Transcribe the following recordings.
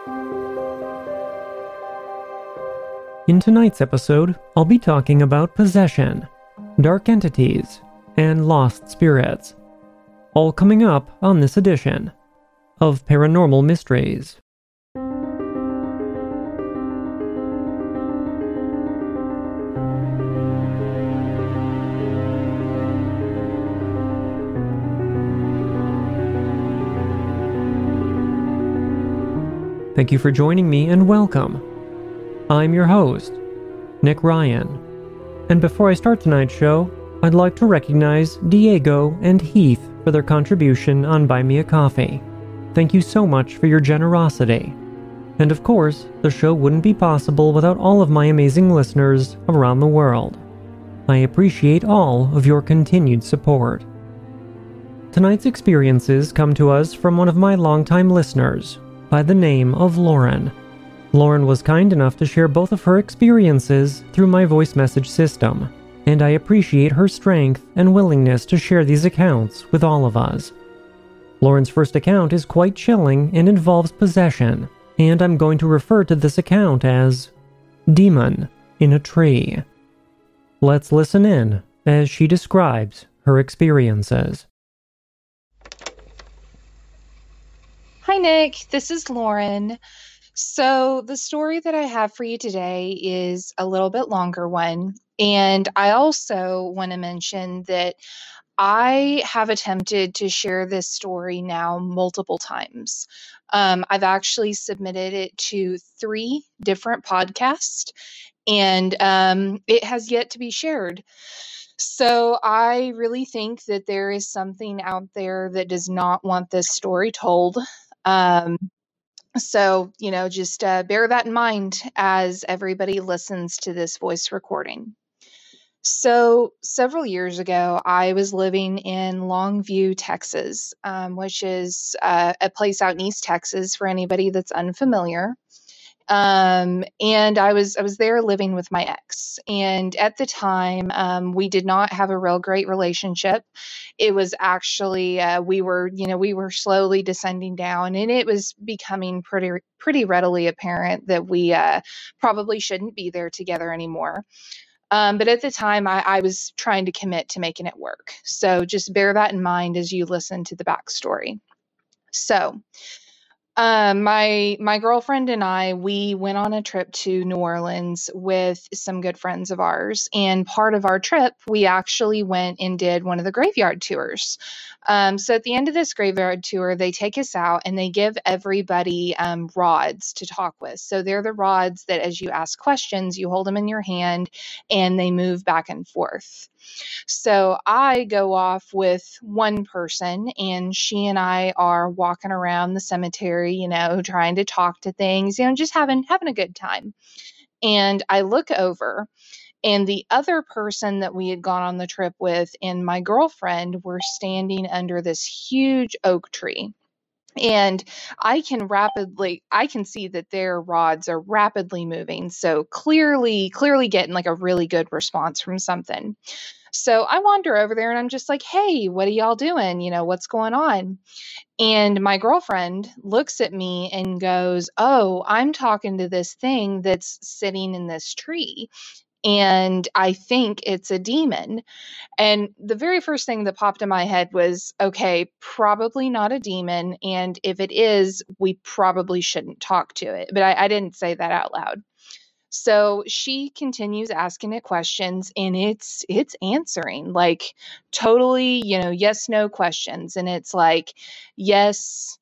In tonight's episode, I'll be talking about possession, dark entities, and lost spirits. All coming up on this edition of Paranormal Mysteries. Thank you for joining me and welcome. I'm your host, Nick Ryan. And before I start tonight's show, I'd like to recognize Diego and Heath for their contribution on Buy Me a Coffee. Thank you so much for your generosity. And of course, the show wouldn't be possible without all of my amazing listeners around the world. I appreciate all of your continued support. Tonight's experiences come to us from one of my longtime listeners by the name of Lauren. Lauren was kind enough to share both of her experiences through my voice message system, and I appreciate her strength and willingness to share these accounts with all of us. Lauren's first account is quite chilling and involves possession, and I'm going to refer to this account as Demon in a Tree. Let's listen in as she describes her experiences. Hi Nick, this is Lauren. So the story that I have for you today is a little bit longer one. And I also want to mention that I have attempted to share this story now multiple times. I've actually submitted it to 3 different podcasts, and it has yet to be shared. So I really think that there is something out there that does not want this story told. So, just bear that in mind as everybody listens to this voice recording. So, several years ago, I was living in Longview, Texas, which is a place out in East Texas for anybody that's unfamiliar. And I was there living with my ex. And at the time, we did not have a real great relationship. It was actually, we were slowly descending down, and it was becoming pretty readily apparent that we probably shouldn't be there together anymore. But at the time, I was trying to commit to making it work. So just bear that in mind as you listen to the backstory. So, my girlfriend and we went on a trip to New Orleans with some good friends of ours. And part of our trip, we actually went and did one of the graveyard tours. So at the end of this graveyard tour, they take us out and they give everybody rods to talk with. So they're the rods that as you ask questions, you hold them in your hand and they move back and forth. So I go off with one person, and she and I are walking around the cemetery, trying to talk to things, just having a good time. And I look over, and the other person that we had gone on the trip with and my girlfriend were standing under this huge oak tree. And I can see that their rods are rapidly moving. So clearly getting like a really good response from something. So I wander over there and I'm just like, hey, what are y'all doing? What's going on? And my girlfriend looks at me and goes, oh, I'm talking to this thing that's sitting in this tree. And I think it's a demon. And the very first thing that popped in my head was, okay, probably not a demon. And if it is, we probably shouldn't talk to it. But I didn't say that out loud. So she continues asking it questions, and it's answering like totally, yes, no questions. And it's like, yes,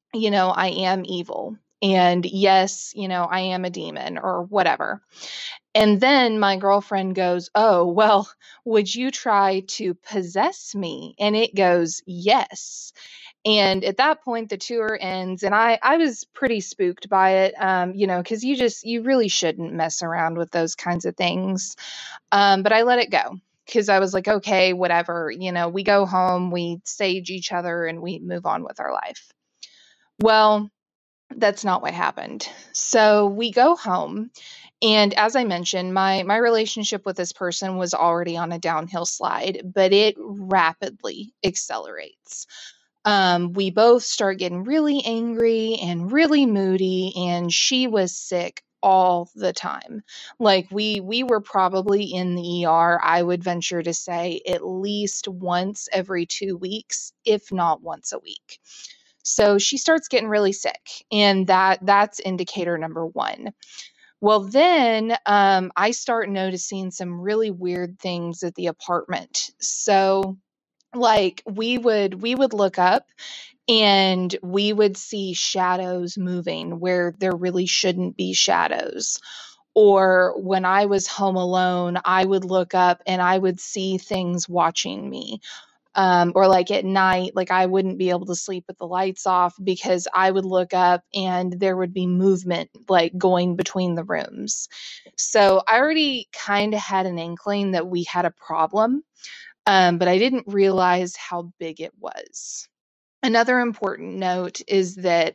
I am evil. And yes, I am a demon or whatever. And then my girlfriend goes, oh, well, would you try to possess me? And it goes, yes. And at that point, the tour ends, and I was pretty spooked by it, because you really shouldn't mess around with those kinds of things. But I let it go because I was like, okay, whatever, we go home, we sage each other, and we move on with our life. Well, that's not what happened. So we go home. And as I mentioned, my relationship with this person was already on a downhill slide, but it rapidly accelerates. We both start getting really angry and really moody, and she was sick all the time. Like we were probably in the ER, I would venture to say, at least once every 2 weeks, if not once a week. So she starts getting really sick, and that's indicator number one. Well, then I start noticing some really weird things at the apartment. So like we would look up and we would see shadows moving where there really shouldn't be shadows. Or when I was home alone, I would look up and I would see things watching me. Or like at night, like I wouldn't be able to sleep with the lights off because I would look up and there would be movement like going between the rooms. So I already kind of had an inkling that we had a problem, but I didn't realize how big it was. Another important note is that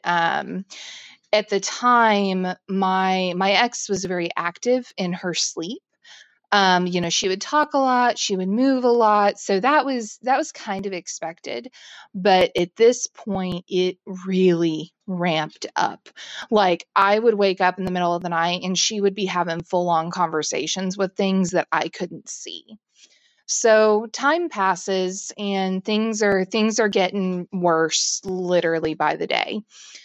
at the time, my ex was very active in her sleep. She would talk a lot, she would move a lot, so that was kind of expected. But at this point, it really ramped up. Like I would wake up in the middle of the night and she would be having full on conversations with things that I couldn't see. So time passes and things are getting worse literally by the day.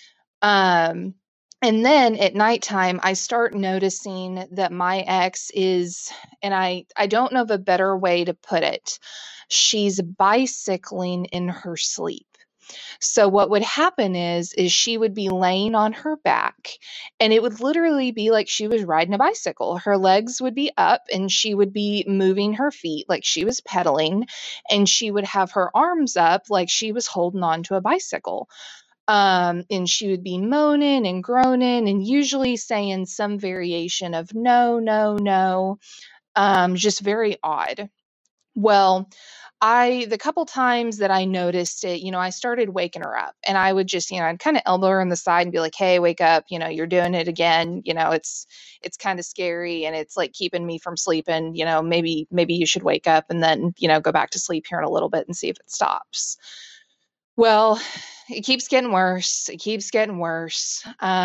Um, and then at nighttime, I start noticing that my ex is, and I don't know of a better way to put it, she's bicycling in her sleep. So what would happen is she would be laying on her back and it would literally be like she was riding a bicycle. Her legs would be up and she would be moving her feet like she was pedaling, and she would have her arms up like she was holding on to a bicycle. And she would be moaning and groaning and usually saying some variation of no, no, no, just very odd. Well, the couple times that I noticed it, I started waking her up and I would just, I'd kind of elbow her on the side and be like, "Hey, wake up, you're doing it again. It's kind of scary and it's like keeping me from sleeping. Maybe you should wake up and then, go back to sleep here in a little bit and see if it stops." Well, it keeps getting worse. It keeps getting worse.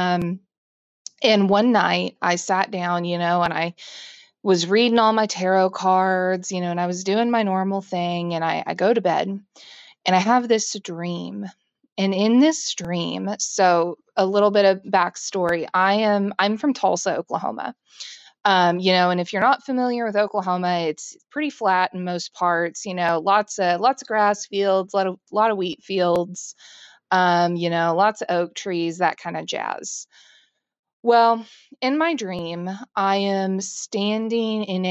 And one night I sat down, and I was reading all my tarot cards, and I was doing my normal thing. And I go to bed and I have this dream. And in this dream, so a little bit of backstory, I'm from Tulsa, Oklahoma. And if you're not familiar with Oklahoma, it's pretty flat in most parts, lots of grass fields, a lot of wheat fields, lots of oak trees, that kind of jazz. Well, in my dream, I am standing in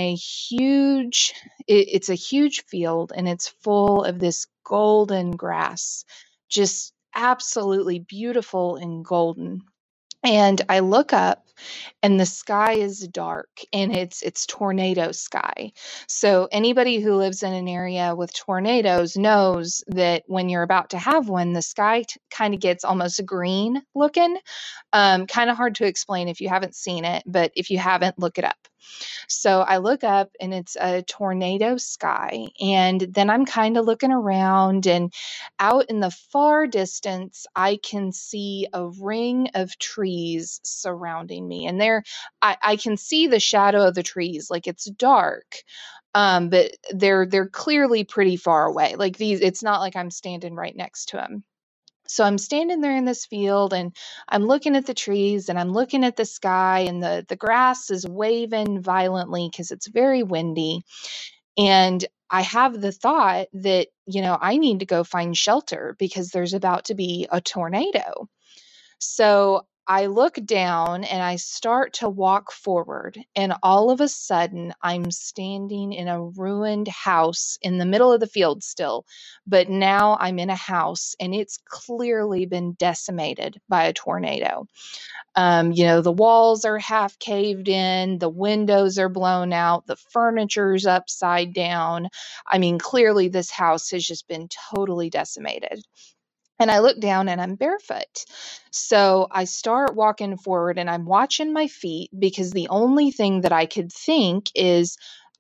it's a huge field and it's full of this golden grass, just absolutely beautiful and golden. And I look up and the sky is dark and it's tornado sky. So anybody who lives in an area with tornadoes knows that when you're about to have one, the sky kind of gets almost green looking. Kind of hard to explain if you haven't seen it, but if you haven't, look it up. So I look up and it's a tornado sky. And then I'm kind of looking around, and out in the far distance, I can see a ring of trees surrounding me. And I can see the shadow of the trees. Like it's dark. But they're clearly pretty far away. Like it's not like I'm standing right next to them. So I'm standing there in this field and I'm looking at the trees and I'm looking at the sky, and the grass is waving violently because it's very windy. And I have the thought that, I need to go find shelter because there's about to be a tornado. So I look down and I start to walk forward, and all of a sudden I'm standing in a ruined house in the middle of the field still, but now I'm in a house and it's clearly been decimated by a tornado. The walls are half caved in, the windows are blown out, the furniture's upside down. I mean, clearly this house has just been totally decimated. And I look down and I'm barefoot. So I start walking forward and I'm watching my feet because the only thing that I could think is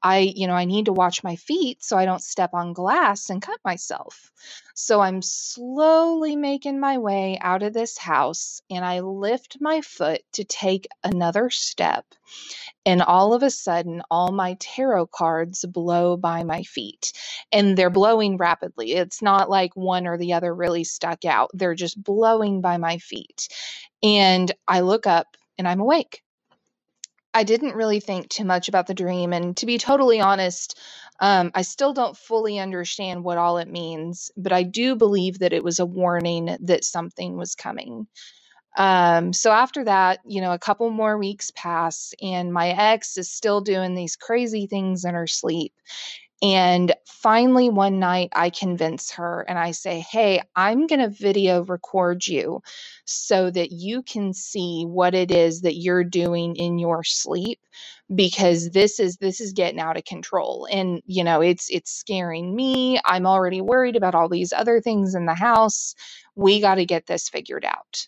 I need to watch my feet so I don't step on glass and cut myself. So I'm slowly making my way out of this house, and I lift my foot to take another step. And all of a sudden, all my tarot cards blow by my feet, and they're blowing rapidly. It's not like one or the other really stuck out. They're just blowing by my feet. And I look up and I'm awake. I didn't really think too much about the dream. And to be totally honest, I still don't fully understand what all it means, but I do believe that it was a warning that something was coming. So after that, a couple more weeks pass, and my ex is still doing these crazy things in her sleep. And finally, one night, I convince her and I say, hey, I'm going to video record you so that you can see what it is that you're doing in your sleep, because this is getting out of control. And, it's scaring me. I'm already worried about all these other things in the house. We got to get this figured out.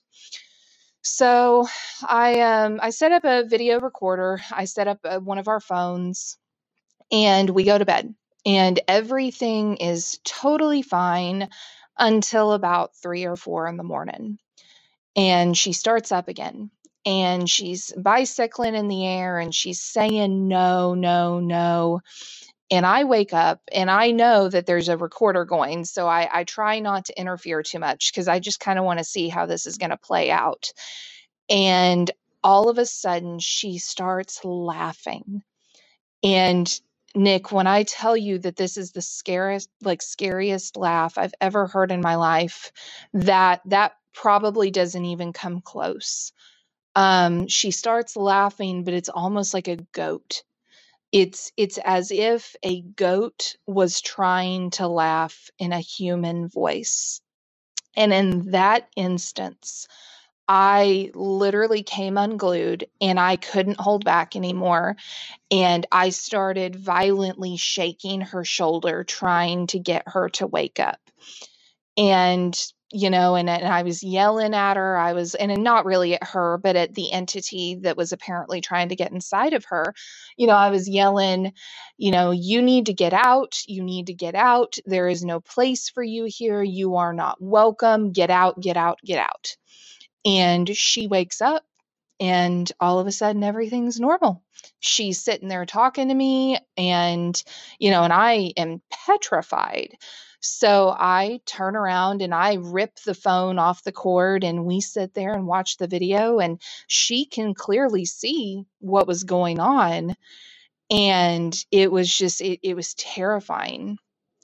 So I set up a video recorder. I set up one of our phones, and we go to bed. And everything is totally fine until about 3 or 4 in the morning. And she starts up again. And she's bicycling in the air, and she's saying no, no, no. And I wake up, and I know that there's a recorder going. So I try not to interfere too much, because I just kind of want to see how this is going to play out. And all of a sudden, she starts laughing. And Nick, when I tell you that this is the scariest laugh I've ever heard in my life, that probably doesn't even come close. She starts laughing, but it's almost like a goat. It's as if a goat was trying to laugh in a human voice. And in that instance, I literally came unglued, and I couldn't hold back anymore. And I started violently shaking her shoulder, trying to get her to wake up. And, and I was yelling at her. And not really at her, but at the entity that was apparently trying to get inside of her. I was yelling, you need to get out. You need to get out. There is no place for you here. You are not welcome. Get out, get out, get out. And she wakes up, and all of a sudden everything's normal. She's sitting there talking to me, and, and I am petrified. So I turn around and I rip the phone off the cord, and we sit there and watch the video, and she can clearly see what was going on. And it was just, it was terrifying.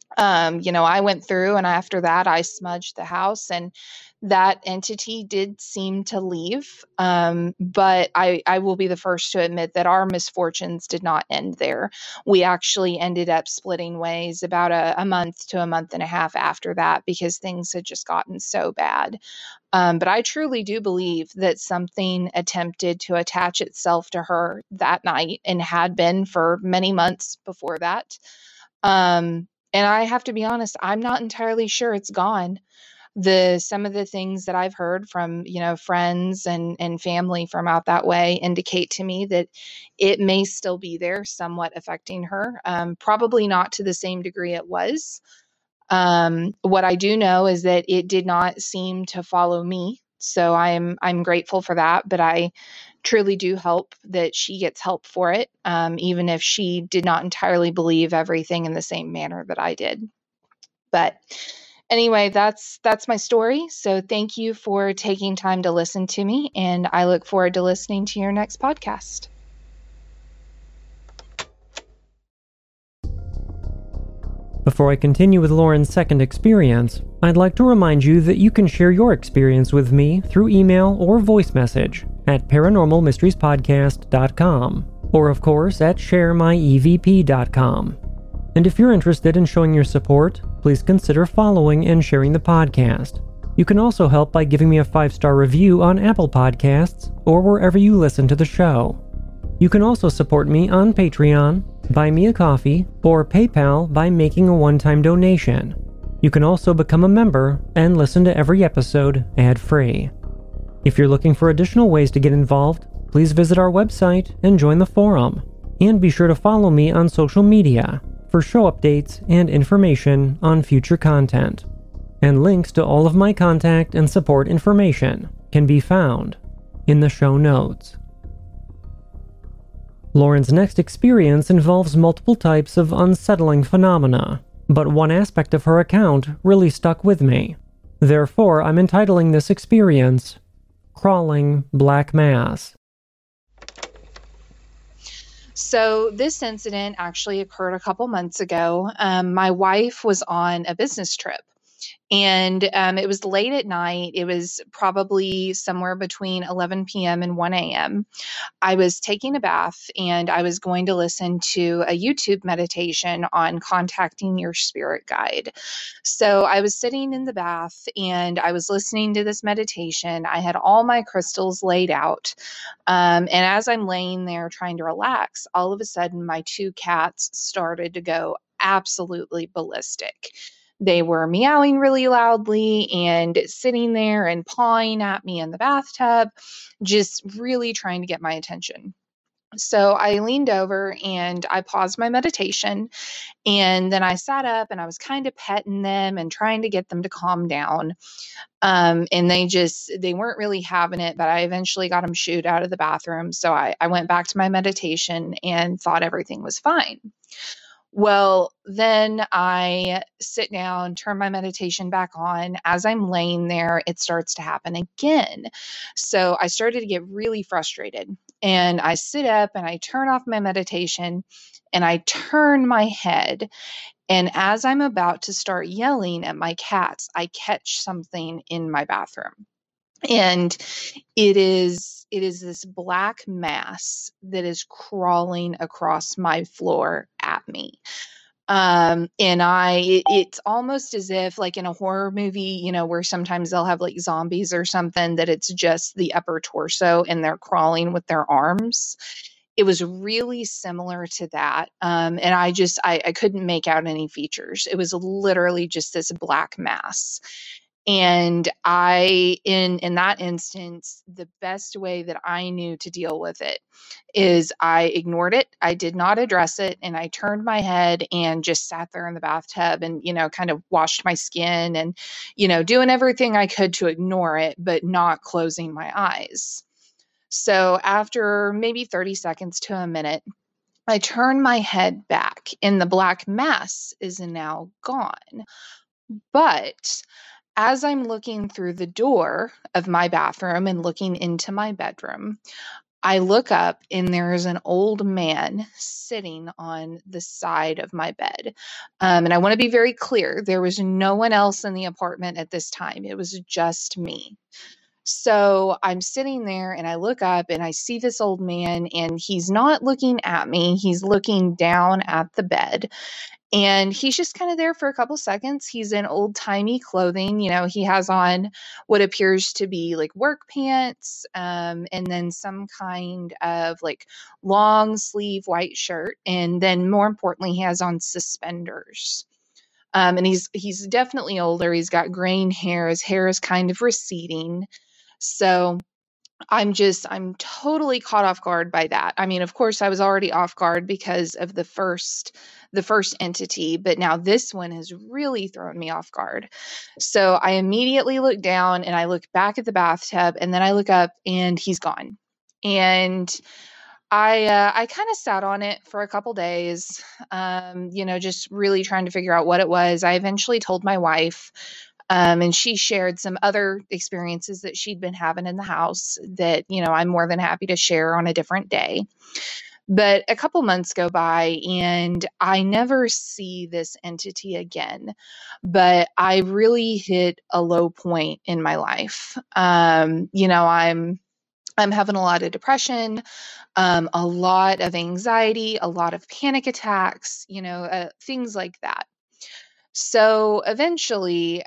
I went through, and after that I smudged the house, and that entity did seem to leave. But I will be the first to admit that our misfortunes did not end there. We actually ended up splitting ways about a month to a month and a half after that, because things had just gotten so bad. But I truly do believe that something attempted to attach itself to her that night, and had been for many months before that. And I have to be honest, I'm not entirely sure it's gone. Some of the things that I've heard from, friends and family from out that way indicate to me that it may still be there, somewhat affecting her. Probably not to the same degree it was. What I do know is that it did not seem to follow me. So I'm grateful for that, but I truly do hope that she gets help for it, even if she did not entirely believe everything in the same manner that I did. But anyway, that's my story. So thank you for taking time to listen to me, and I look forward to listening to your next podcast. Before I continue with Lauren's second experience, I'd like to remind you that you can share your experience with me through email or voice message at paranormalmysteriespodcast.com, or of course at sharemyevp.com. And if you're interested in showing your support, please consider following and sharing the podcast. You can also help by giving me a 5-star review on Apple Podcasts or wherever you listen to the show. You can also support me on Patreon, buy me a coffee, or PayPal by making a one-time donation. You can also become a member and listen to every episode ad-free. If you're looking for additional ways to get involved, please visit our website and join the forum. And be sure to follow me on social media for show updates and information on future content. And links to all of my contact and support information can be found in the show notes. Lauren's next experience involves multiple types of unsettling phenomena, but one aspect of her account really stuck with me. Therefore, I'm entitling this experience, Crawling Black Mass. So this incident actually occurred a couple months ago. My wife was on a business trip. And it was late at night. It was probably somewhere between 11 p.m. and 1 a.m. I was taking a bath and I was going to listen to a YouTube meditation on contacting your spirit guide. So I was sitting in the bath and I was listening to this meditation. I had all my crystals laid out. And as I'm laying there trying to relax, all of a sudden my two cats started to go absolutely ballistic. They were meowing really loudly and sitting there and pawing at me in the bathtub, just really trying to get my attention. So I leaned over and I paused my meditation, and then I sat up and I was kind of petting them and trying to get them to calm down. And they weren't really having it, but I eventually got them shooed out of the bathroom. So I went back to my meditation and thought everything was fine. Well, then I sit down, turn my meditation back on. As I'm laying there, it starts to happen again. So I started to get really frustrated, and I sit up and I turn off my meditation and I turn my head. And as I'm about to start yelling at my cats, I catch something in my bathroom. And it is this black mass that is crawling across my floor at me. It's almost as if, like in a horror movie, where sometimes they'll have like zombies or something, that it's just the upper torso and they're crawling with their arms. It was really similar to that. And I couldn't make out any features. It was literally just this black mass. And in that instance, the best way that I knew to deal with it is I ignored it. I did not address it. And I turned my head and just sat there in the bathtub and, kind of washed my skin and, doing everything I could to ignore it, but not closing my eyes. So after maybe 30 seconds to a minute, I turn my head back and the black mass is now gone. But as I'm looking through the door of my bathroom and looking into my bedroom, I look up and there is an old man sitting on the side of my bed. And I want to be very clear, there was no one else in the apartment at this time. It was just me. So I'm sitting there and I look up and I see this old man, and he's not looking at me. He's looking down at the bed. And he's just kind of there for a couple seconds. He's in old-timey clothing. He has on what appears to be like work pants, and then some kind of like long sleeve white shirt. And then more importantly, he has on suspenders. And he's definitely older. He's got graying hair. His hair is kind of receding. So I'm totally caught off guard by that. I mean, of course, I was already off guard because of the first entity, but now this one has really thrown me off guard. So I immediately look down and I look back at the bathtub, and then I look up and he's gone. And I kind of sat on it for a couple days, just really trying to figure out what it was. I eventually told my wife. And she shared some other experiences that she'd been having in the house that, I'm more than happy to share on a different day. But a couple months go by and I never see this entity again. But I really hit a low point in my life. I'm having a lot of depression, a lot of anxiety, a lot of panic attacks, things like that. So eventually,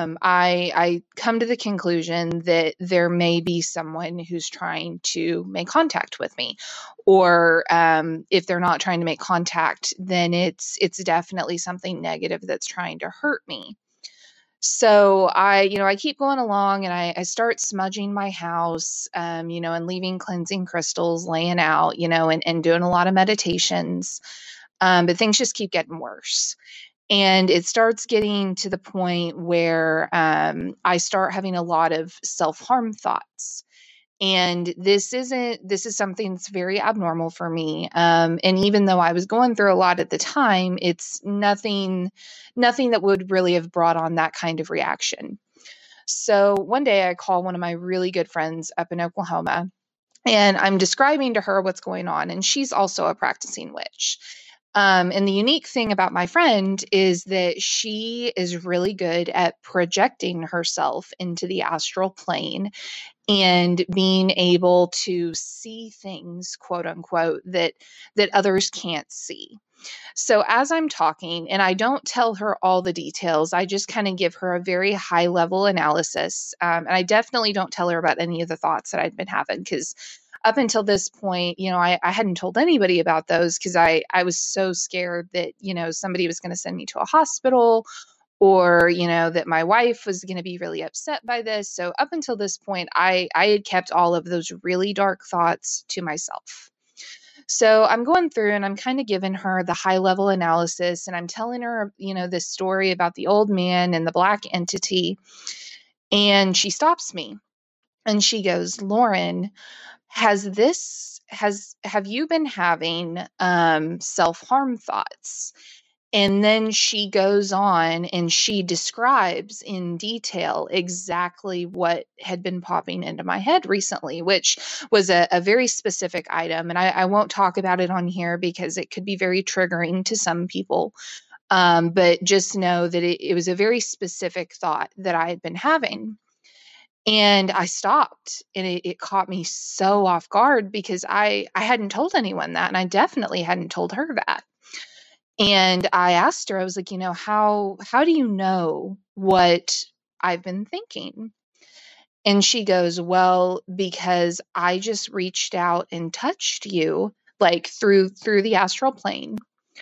I come to the conclusion that there may be someone who's trying to make contact with me, or if they're not trying to make contact, then it's definitely something negative that's trying to hurt me. So I keep going along, and I start smudging my house, and leaving cleansing crystals laying out, and doing a lot of meditations. But things just keep getting worse. And it starts getting to the point where I start having a lot of self-harm thoughts. And this is something that's very abnormal for me. And even though I was going through a lot at the time, it's nothing that would really have brought on that kind of reaction. So one day I call one of my really good friends up in Oklahoma, and I'm describing to her what's going on. And she's also a practicing witch. And the unique thing about my friend is that she is really good at projecting herself into the astral plane and being able to see things, quote unquote, that others can't see. So as I'm talking, and I don't tell her all the details, I just kind of give her a very high level analysis. And I definitely don't tell her about any of the thoughts that I'd been having, because up until this point, I hadn't told anybody about those, because I was so scared that, somebody was going to send me to a hospital, or, that my wife was going to be really upset by this. So up until this point, I had kept all of those really dark thoughts to myself. So I'm going through and I'm kind of giving her the high level analysis, and I'm telling her, this story about the old man and the black entity. And she stops me and she goes, "Lauren, have you been having self-harm thoughts?" And then she goes on and she describes in detail exactly what had been popping into my head recently, which was a very specific item. And I won't talk about it on here because it could be very triggering to some people. But just know that it was a very specific thought that I had been having. And I stopped, and it caught me so off guard, because I hadn't told anyone that, and I definitely hadn't told her that. And I asked her, I was like, how do you know what I've been thinking? And she goes, "Well, because I just reached out and touched you, like through the astral plane.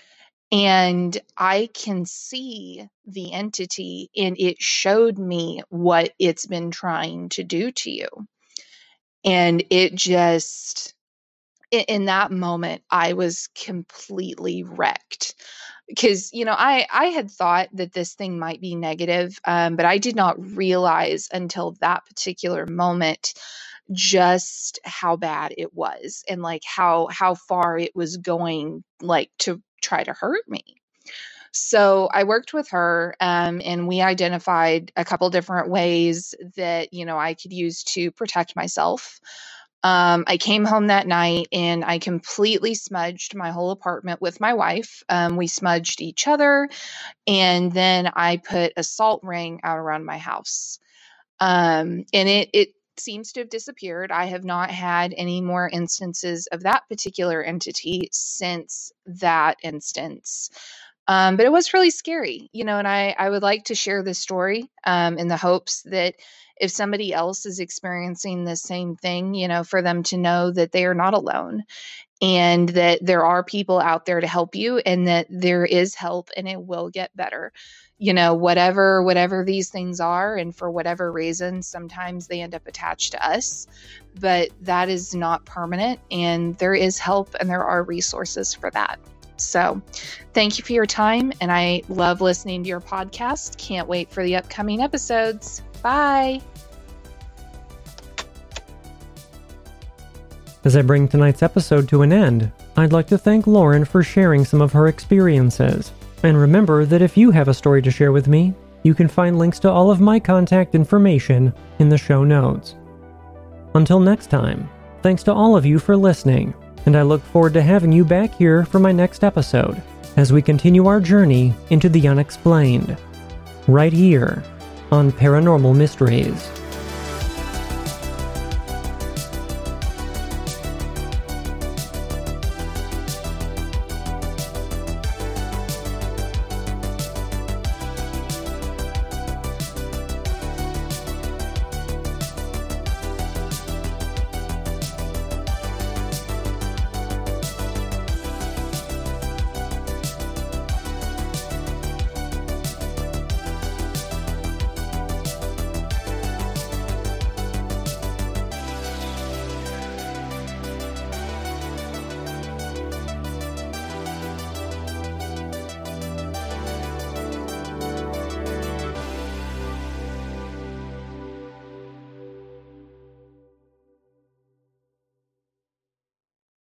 And I can see the entity, and it showed me what it's been trying to do to you." And it just, in that moment, I was completely wrecked. Because, I had thought that this thing might be negative, but I did not realize until that particular moment just how bad it was, and like how far it was going, like to try to hurt me. So I worked with her, and we identified a couple different ways that, I could use to protect myself. I came home that night and I completely smudged my whole apartment with my wife. We smudged each other, and then I put a salt ring out around my house. And it seems to have disappeared. I have not had any more instances of that particular entity since that instance. But it was really scary, and I would like to share this story in the hopes that if somebody else is experiencing the same thing, for them to know that they are not alone, and that there are people out there to help you, and that there is help, and it will get better. Whatever these things are, and for whatever reason, sometimes they end up attached to us, but that is not permanent, and there is help, and there are resources for that. So thank you for your time, and I love listening to your podcast. Can't wait for the upcoming episodes. Bye. As I bring tonight's episode to an end, I'd like to thank Lauren for sharing some of her experiences. And remember that if you have a story to share with me, you can find links to all of my contact information in the show notes. Until next time, thanks to all of you for listening, and I look forward to having you back here for my next episode as we continue our journey into the unexplained, right here on Paranormal Mysteries.